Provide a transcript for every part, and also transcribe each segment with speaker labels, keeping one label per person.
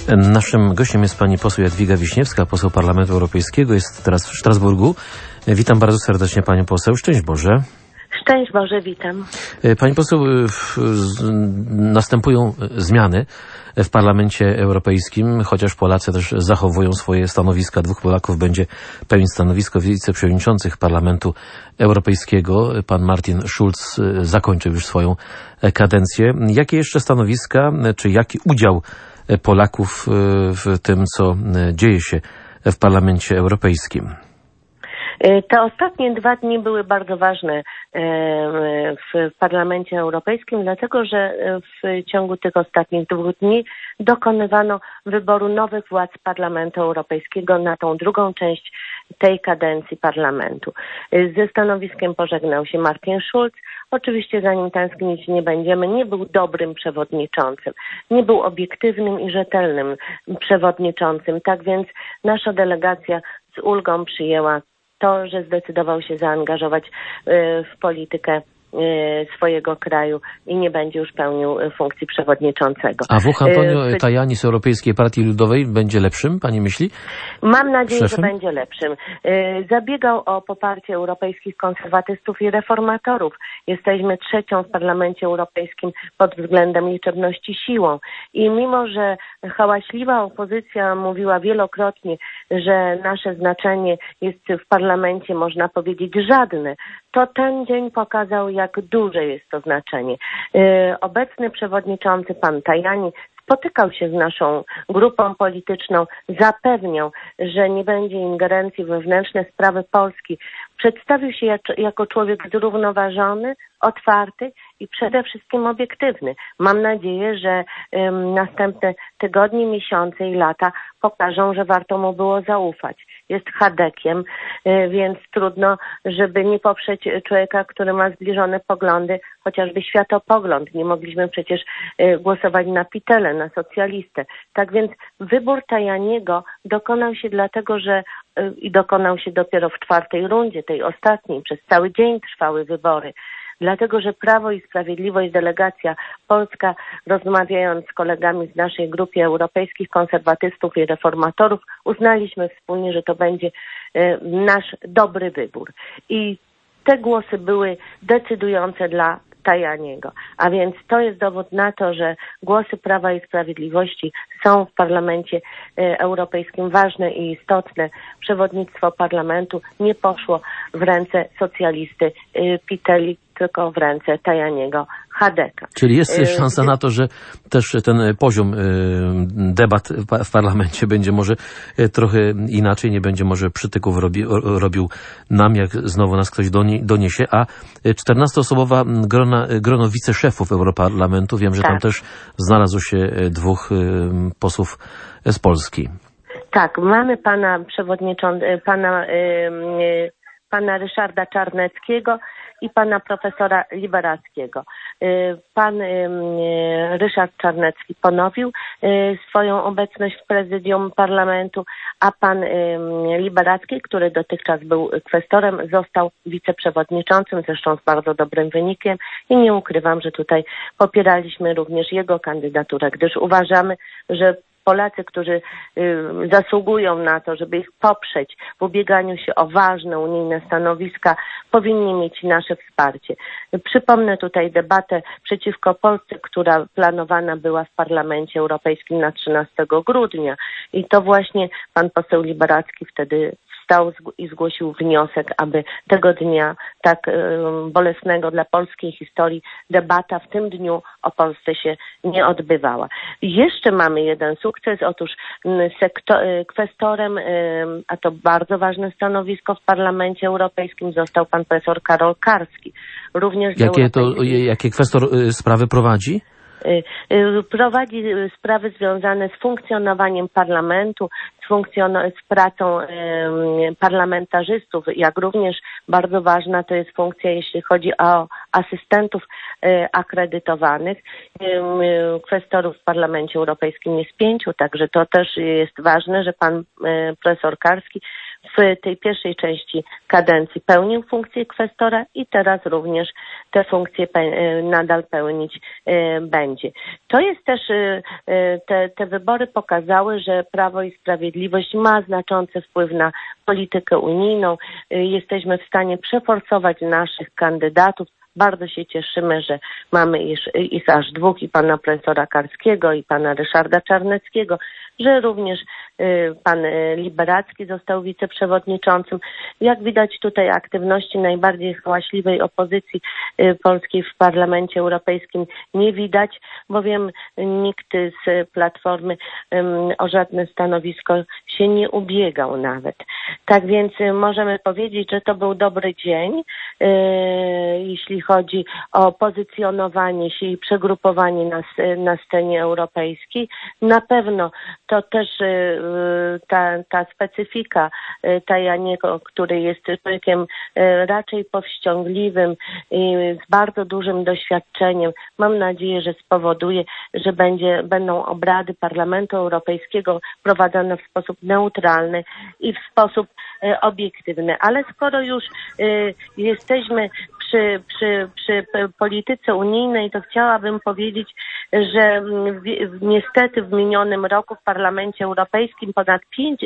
Speaker 1: Naszym gościem jest pani poseł Jadwiga Wiśniewska, poseł Parlamentu Europejskiego. Jest teraz w Strasburgu. Witam bardzo serdecznie panią poseł. Szczęść Boże.
Speaker 2: Szczęść Boże, witam.
Speaker 1: Pani poseł, następują zmiany w Parlamencie Europejskim, chociaż Polacy też zachowują swoje stanowiska. 2 Polaków będzie pełnić stanowisko wiceprzewodniczących Parlamentu Europejskiego. Pan Martin Schulz zakończył już swoją kadencję. Jakie jeszcze stanowiska, czy jaki udział Polaków w tym, co dzieje się w Parlamencie Europejskim?
Speaker 2: Te ostatnie 2 dni były bardzo ważne w Parlamencie Europejskim, dlatego że w ciągu tych ostatnich 2 dni dokonywano wyboru nowych władz Parlamentu Europejskiego na tą drugą część tej kadencji Parlamentu. Ze stanowiskiem pożegnał się Martin Schulz. Oczywiście za nim tęsknić nie będziemy. Nie był dobrym przewodniczącym. Nie był obiektywnym i rzetelnym przewodniczącym. Tak więc nasza delegacja z ulgą przyjęła to, że zdecydował się zaangażować w politykę swojego kraju i nie będzie już pełnił funkcji przewodniczącego.
Speaker 1: A wóch Antonio Tajani z Europejskiej Partii Ludowej będzie lepszym, pani myśli?
Speaker 2: Mam nadzieję,
Speaker 1: Szefem?
Speaker 2: że będzie lepszym. Zabiegał o poparcie europejskich konserwatystów i reformatorów. Jesteśmy 3. w Parlamencie Europejskim pod względem liczebności siłą. I mimo, że hałaśliwa opozycja mówiła wielokrotnie, że nasze znaczenie jest w parlamencie, można powiedzieć, żadne, to ten dzień pokazał, jak duże jest to znaczenie. Obecny przewodniczący, pan Tajani, spotykał się z naszą grupą polityczną, zapewniał, że nie będzie ingerencji w wewnętrzne sprawy Polski. Przedstawił się jako człowiek zrównoważony, otwarty i przede wszystkim obiektywny. Mam nadzieję, że następne tygodnie, miesiące i lata pokażą, że warto mu było zaufać. Jest chadekiem, więc trudno, żeby nie poprzeć człowieka, który ma zbliżone poglądy, chociażby światopogląd. Nie mogliśmy przecież głosować na Pitele, na socjalistę. Tak więc wybór Tajaniego dokonał się dlatego, że i dokonał się dopiero w 4. rundzie, tej ostatniej. Przez cały dzień trwały wybory. Dlatego, że Prawo i Sprawiedliwość, delegacja polska, rozmawiając z kolegami z naszej grupy europejskich konserwatystów i reformatorów, uznaliśmy wspólnie, że to będzie nasz dobry wybór. I te głosy były decydujące dla Tajaniego. A więc to jest dowód na to, że głosy Prawa i Sprawiedliwości są w Parlamencie Europejskim ważne i istotne. Przewodnictwo parlamentu nie poszło w ręce socjalisty Piteli, tylko w ręce Tajaniego Chadeka.
Speaker 1: Czyli jest szansa na to, że też ten poziom debat w parlamencie będzie może trochę inaczej, nie będzie może przytyków robił nam, jak znowu nas ktoś doniesie, a 14-osobowa grono wiceszefów Europarlamentu, wiem, że
Speaker 2: tak.
Speaker 1: Tam też znalazło się 2 posłów z Polski.
Speaker 2: Tak, mamy pana przewodniczącego, pana Ryszarda Czarneckiego i pana profesora Liberackiego. Pan Ryszard Czarnecki ponowił swoją obecność w prezydium parlamentu, a pan Liberacki, który dotychczas był kwestorem, został wiceprzewodniczącym, zresztą z bardzo dobrym wynikiem i nie ukrywam, że tutaj popieraliśmy również jego kandydaturę, gdyż uważamy, że Polacy, którzy zasługują na to, żeby ich poprzeć w ubieganiu się o ważne unijne stanowiska, powinni mieć nasze wsparcie. Przypomnę tutaj debatę przeciwko Polsce, która planowana była w Parlamencie Europejskim na 13 grudnia i to właśnie pan poseł Liberacki wtedy wstał i zgłosił wniosek, aby tego dnia tak bolesnego dla polskiej historii debata w tym dniu o Polsce się nie odbywała. Jeszcze mamy jeden sukces, otóż kwestorem, a to bardzo ważne stanowisko w Parlamencie Europejskim, został pan profesor Karol Karski. Również
Speaker 1: Jakie kwestor sprawy prowadzi?
Speaker 2: Prowadzi sprawy związane z funkcjonowaniem parlamentu, z pracą parlamentarzystów, jak również bardzo ważna to jest funkcja, jeśli chodzi o asystentów akredytowanych. Kwestorów w Parlamencie Europejskim jest 5, także to też jest ważne, że pan profesor Karski w w tej pierwszej części kadencji pełnił funkcję kwestora i teraz również te funkcje nadal pełnić będzie. To jest też, te wybory pokazały, że Prawo i Sprawiedliwość ma znaczący wpływ na politykę unijną. Jesteśmy w stanie przeforsować naszych kandydatów. Bardzo się cieszymy, że mamy ich aż dwóch, i pana profesora Karskiego, i pana Ryszarda Czarneckiego, że również pan Liberadzki został wiceprzewodniczącym. Jak widać, tutaj aktywności najbardziej hałaśliwej opozycji polskiej w Parlamencie Europejskim nie widać, bowiem nikt z Platformy o żadne stanowisko się nie ubiegał nawet. Tak więc możemy powiedzieć, że to był dobry dzień, jeśli chodzi o pozycjonowanie się i przegrupowanie na scenie europejskiej. Na pewno to też ta specyfika Tajaniego, który jest człowiekiem raczej powściągliwym i z bardzo dużym doświadczeniem, mam nadzieję, że spowoduje, że będą obrady Parlamentu Europejskiego prowadzone w sposób neutralny i w sposób obiektywny. Ale skoro już jesteśmy przy polityce unijnej, to chciałabym powiedzieć, że niestety w minionym roku w Parlamencie Europejskim ponad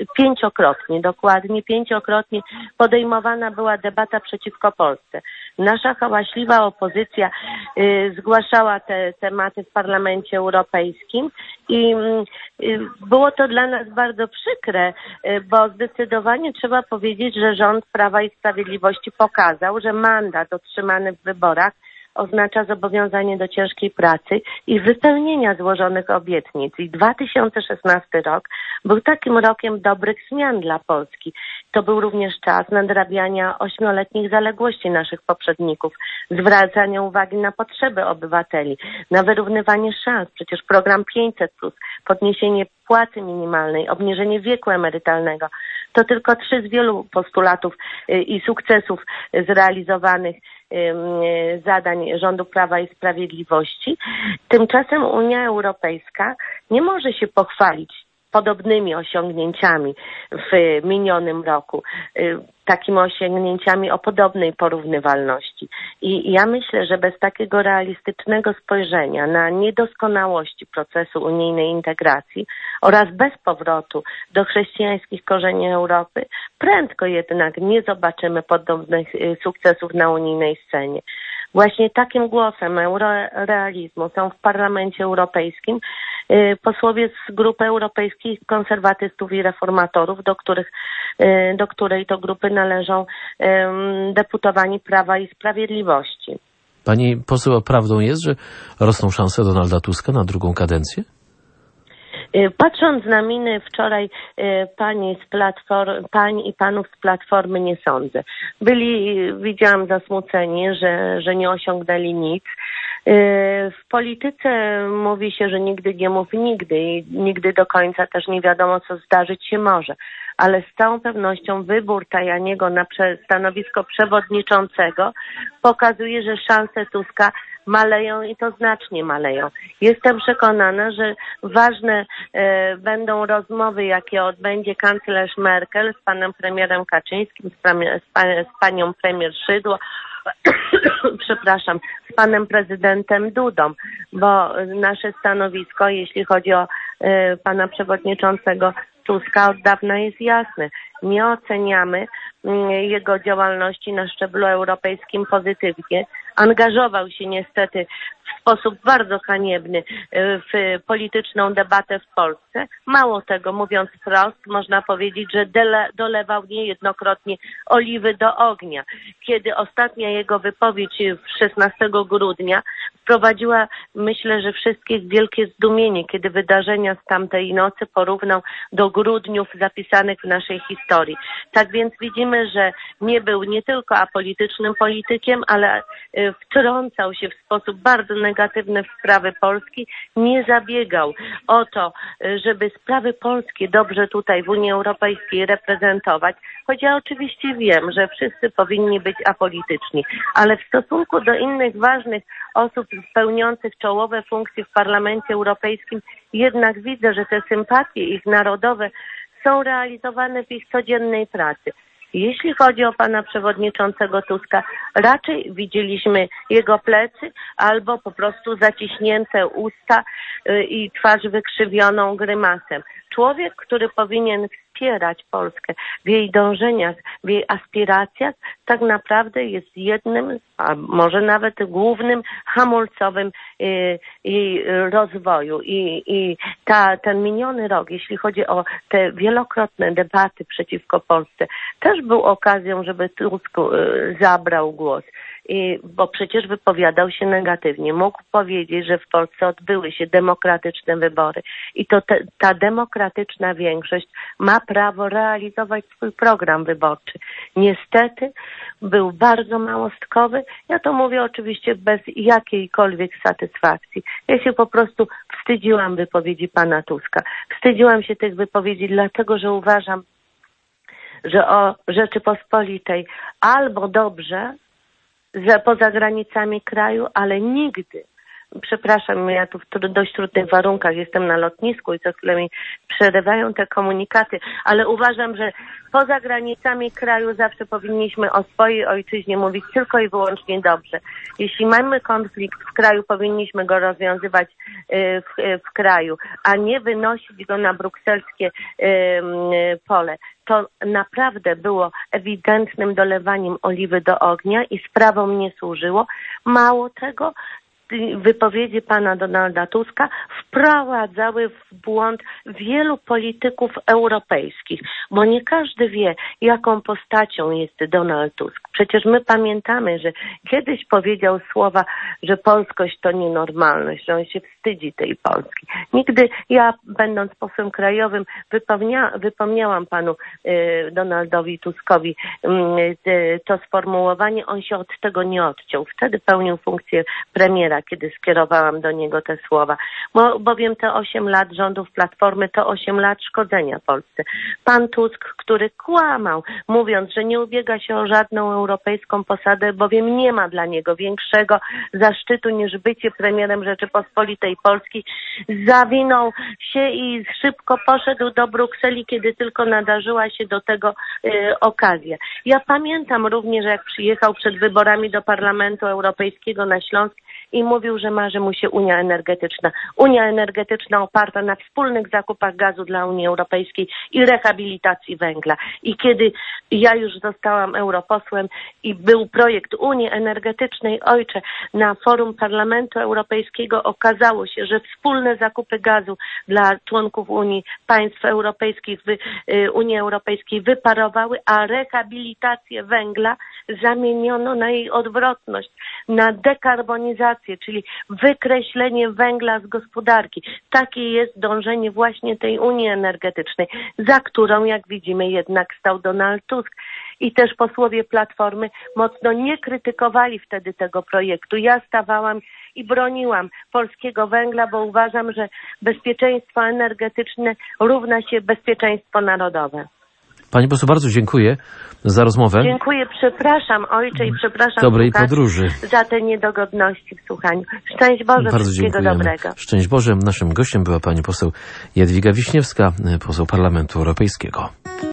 Speaker 2: pięciokrotnie podejmowana była debata przeciwko Polsce. Nasza hałaśliwa opozycja zgłaszała te tematy w Parlamencie Europejskim i było to dla nas bardzo przykre, bo zdecydowanie trzeba powiedzieć, że rząd Prawa i Sprawiedliwości pokazał, że mandat otrzymany w wyborach oznacza zobowiązanie do ciężkiej pracy i wypełnienia złożonych obietnic. I 2016 rok był takim rokiem dobrych zmian dla Polski. To był również czas nadrabiania 8-letnich zaległości naszych poprzedników, zwracania uwagi na potrzeby obywateli, na wyrównywanie szans. Przecież program 500+, podniesienie płacy minimalnej, obniżenie wieku emerytalnego, to tylko 3 z wielu postulatów i sukcesów zrealizowanych zadań rządu Prawa i Sprawiedliwości. Tymczasem Unia Europejska nie może się pochwalić podobnymi osiągnięciami w minionym roku, takimi osiągnięciami o podobnej porównywalności. I ja myślę, że bez takiego realistycznego spojrzenia na niedoskonałości procesu unijnej integracji oraz bez powrotu do chrześcijańskich korzeni Europy, prędko jednak nie zobaczymy podobnych sukcesów na unijnej scenie. Właśnie takim głosem eurorealizmu są w Parlamencie Europejskim posłowie z grupy europejskich konserwatystów i reformatorów, do której to grupy należą deputowani Prawa i Sprawiedliwości.
Speaker 1: Pani poseł, prawdą jest, że rosną szanse Donalda Tuska na drugą kadencję?
Speaker 2: Patrząc na miny wczoraj pań i panów z Platformy nie sądzę. Widziałam zasmuceni, że nie osiągnęli nic. W polityce mówi się, że nigdy nie mów nigdy i nigdy do końca też nie wiadomo, co zdarzyć się może. Ale z całą pewnością wybór Tajaniego na stanowisko przewodniczącego pokazuje, że szanse Tuska maleją i to znacznie maleją. Jestem przekonana, że ważne będą rozmowy, jakie odbędzie kanclerz Merkel z panem premierem Kaczyńskim, z panią premier Szydło, z panem prezydentem Dudą, bo nasze stanowisko, jeśli chodzi o pana przewodniczącego Tuska, od dawna jest jasne. Nie oceniamy jego działalności na szczeblu europejskim pozytywnie. Angażował się niestety w sposób bardzo haniebny w polityczną debatę w Polsce. Mało tego, mówiąc wprost, można powiedzieć, że dolewał niejednokrotnie oliwy do ognia. Kiedy ostatnia jego wypowiedź 16 grudnia wprowadziła, myślę, że wszystkich w wielkie zdumienie, kiedy wydarzenia z tamtej nocy porównał do grudniów zapisanych w naszej historii. Tak więc widzimy, że nie był nie tylko apolitycznym politykiem, ale wtrącał się w sposób bardzo negatywny w sprawy Polski, nie zabiegał o to, żeby sprawy polskie dobrze tutaj w Unii Europejskiej reprezentować, choć ja oczywiście wiem, że wszyscy powinni być apolityczni, ale w stosunku do innych ważnych osób pełniących czołowe funkcje w Parlamencie Europejskim jednak widzę, że te sympatie ich narodowe są realizowane w ich codziennej pracy. Jeśli chodzi o pana przewodniczącego Tuska, raczej widzieliśmy jego plecy albo po prostu zaciśnięte usta i twarz wykrzywioną grymasem. Człowiek, który powinien wspierać Polskę w jej dążeniach, w jej aspiracjach, tak naprawdę jest jednym, a może nawet głównym hamulcowym jej rozwoju. I ten miniony rok, jeśli chodzi o te wielokrotne debaty przeciwko Polsce, też był okazją, żeby Tusk zabrał głos. Bo przecież wypowiadał się negatywnie. Mógł powiedzieć, że w Polsce odbyły się demokratyczne wybory i to ta demokratyczna większość ma prawo realizować swój program wyborczy. Niestety był bardzo małostkowy. Ja to mówię oczywiście bez jakiejkolwiek satysfakcji. Ja się po prostu wstydziłam wypowiedzi pana Tuska. Wstydziłam się tych wypowiedzi dlatego, że uważam, że o Rzeczypospolitej albo dobrze, poza granicami kraju, ale nigdy, przepraszam, ja tu w dość trudnych warunkach jestem na lotnisku i co chwilę mi przerywają te komunikaty, ale uważam, że poza granicami kraju zawsze powinniśmy o swojej ojczyźnie mówić tylko i wyłącznie dobrze. Jeśli mamy konflikt w kraju, powinniśmy go rozwiązywać w kraju, a nie wynosić go na brukselskie pole. To naprawdę było ewidentnym dolewaniem oliwy do ognia i sprawą nie służyło. Mało tego, wypowiedzi pana Donalda Tuska wprowadzały w błąd wielu polityków europejskich, bo nie każdy wie, jaką postacią jest Donald Tusk. Przecież my pamiętamy, że kiedyś powiedział słowa, że polskość to nienormalność, że on się wstydzi tej Polski. Nigdy ja, będąc posłem krajowym, wypomniałam panu Donaldowi Tuskowi to sformułowanie, on się od tego nie odciął. Wtedy pełnił funkcję premiera, kiedy skierowałam do niego te słowa. Bowiem te 8 lat rządów Platformy to 8 lat szkodzenia Polsce. Pan Tusk, który kłamał, mówiąc, że nie ubiega się o żadną europejską posadę, bowiem nie ma dla niego większego zaszczytu niż bycie premierem Rzeczypospolitej Polskiej, zawinął się i szybko poszedł do Brukseli, kiedy tylko nadarzyła się do tego okazja. Ja pamiętam również, jak przyjechał przed wyborami do Parlamentu Europejskiego na Śląsk i mówił, że marzy mu się Unia Energetyczna. Unia Energetyczna oparta na wspólnych zakupach gazu dla Unii Europejskiej i rehabilitacji węgla. I kiedy ja już zostałam europosłem i był projekt Unii Energetycznej, ojcze, na forum Parlamentu Europejskiego okazało się, że wspólne zakupy gazu dla członków Unii, państw europejskich, Unii Europejskiej wyparowały, a rehabilitację węgla zamieniono na jej odwrotność, na dekarbonizację, czyli wykreślenie węgla z gospodarki. Takie jest dążenie właśnie tej Unii Energetycznej, za którą, jak widzimy, jednak stał Donald Tusk. I też posłowie Platformy mocno nie krytykowali wtedy tego projektu. Ja stawałam i broniłam polskiego węgla, bo uważam, że bezpieczeństwo energetyczne równa się bezpieczeństwo narodowe.
Speaker 1: Pani poseł, bardzo dziękuję za rozmowę.
Speaker 2: Dziękuję, przepraszam ojcze i przepraszam
Speaker 1: dobrej podróży
Speaker 2: za te niedogodności w słuchaniu. Szczęść Boże,
Speaker 1: bardzo
Speaker 2: wszystkiego dobrego.
Speaker 1: Szczęść Boże. Naszym gościem była pani poseł Jadwiga Wiśniewska, poseł Parlamentu Europejskiego.